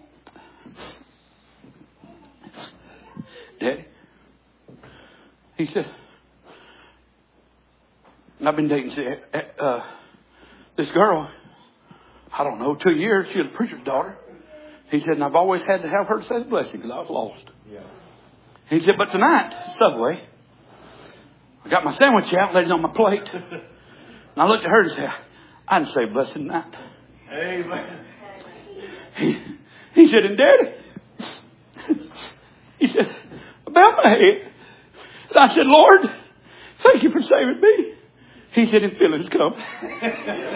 Speaker 1: Daddy? He said, I've been dating this girl, I don't know, 2 years. She was a preacher's daughter. He said, and I've always had to have her to say the blessing because I was lost. Yeah. He said, but tonight, Subway, I got my sandwich out, laid it on my plate. And I looked at her and said, I didn't say blessed tonight.
Speaker 2: Amen.
Speaker 1: He said, and Daddy, he said, about my head. And I said, Lord, thank you for saving me. He said, and feelings come.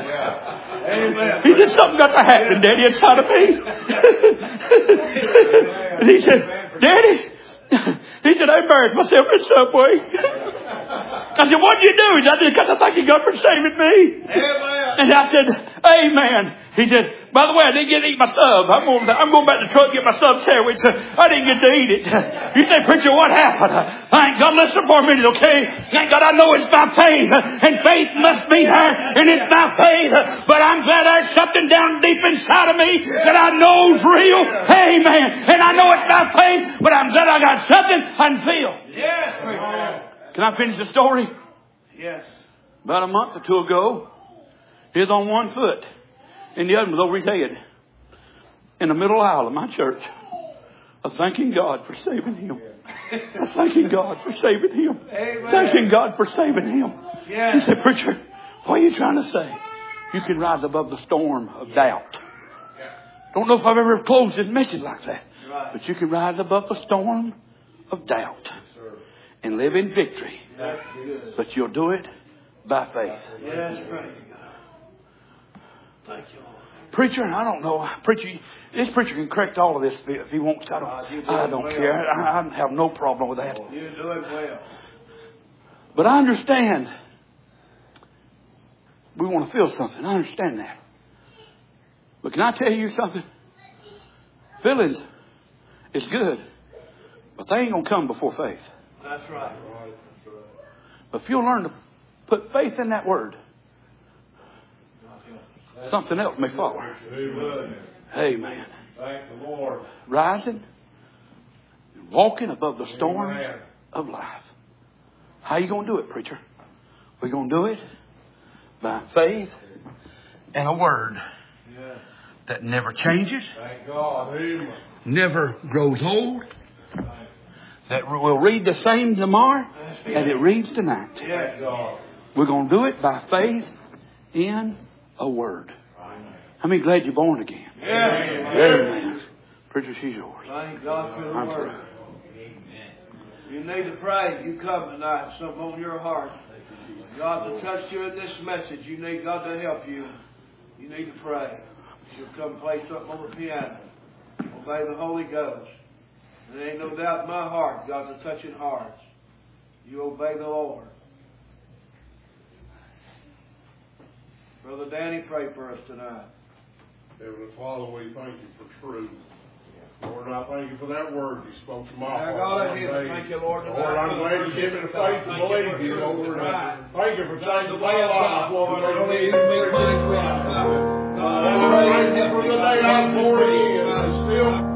Speaker 2: Yeah. Amen.
Speaker 1: He said, something got to happen, Daddy, inside of me. And he said, Daddy, he said, I embarrassed myself in Subway. I said, what'd you do? He said, because I thank you, God, for saving me.
Speaker 2: Amen.
Speaker 1: And I said, amen. He said, by the way, I didn't get to eat my sub. I'm going back to the truck and get my sub sandwich. I didn't get to eat it. You say, preacher, what happened? Thank God, listen for a minute, okay? Thank God, I know it's by faith. And faith must be there. And it's by faith. But I'm glad there's something down deep inside of me that I know is real. Amen. And I know it's by faith. But I'm glad I got something I can feel.
Speaker 2: Yes, preacher.
Speaker 1: Can I finish the story?
Speaker 2: Yes.
Speaker 1: About a month or two ago, he was on one foot and the other was over his head in the middle aisle of my church. I'm thanking God for saving him. I'm thanking God for saving him.
Speaker 2: Amen.
Speaker 1: Thanking God for saving him.
Speaker 2: Yes.
Speaker 1: He said, preacher, what are you trying to say? You can rise above the storm of doubt. Don't know if I've ever closed this message like that.
Speaker 2: Right.
Speaker 1: But you can rise above the storm of doubt and live in victory.
Speaker 2: That's good.
Speaker 1: But you'll do it by faith.
Speaker 2: Yes, praise God. Thank you, Lord.
Speaker 1: Preacher, I don't know. This preacher can correct all of this if he wants to. I don't care. I have no problem with that.
Speaker 2: You're doing well.
Speaker 1: But I understand. We want to feel something. I understand that. But can I tell you something? Feelings is good. But they ain't going to come before faith.
Speaker 2: That's right.
Speaker 1: But if you'll learn to put faith in that word, something else may follow. Amen.
Speaker 2: Thank the Lord.
Speaker 1: Rising, walking above the storm of life. How you going to do it, preacher? We're going to do it by faith and a word that never changes,
Speaker 2: Thank God.
Speaker 1: never grows old, that will read the same tomorrow as it reads tonight.
Speaker 2: Yes, God.
Speaker 1: We're going to do it by faith in a word. How many glad you're born again?
Speaker 2: Yes.
Speaker 1: Amen. Preacher, she's yours.
Speaker 2: Thank God for the
Speaker 1: I'm
Speaker 2: word.
Speaker 1: through.
Speaker 2: You need to pray. You come tonight, something on your heart. God to touch you in this message. You need God to help you. You need to pray. You'll come play something on the piano. Obey the Holy Ghost. And there ain't no doubt in my heart God's a touching hearts. You obey the Lord. Brother Danny, pray for us tonight.
Speaker 3: Heavenly Father, we thank you for truth. Lord, I thank you for that word you spoke to my heart.
Speaker 2: God, thank you, Lord.
Speaker 3: Lord, I'm glad you gave me the faith to believe you, Lord. Thank you for changing my life, Lord.
Speaker 2: God,
Speaker 3: Thank you for the day I was born again.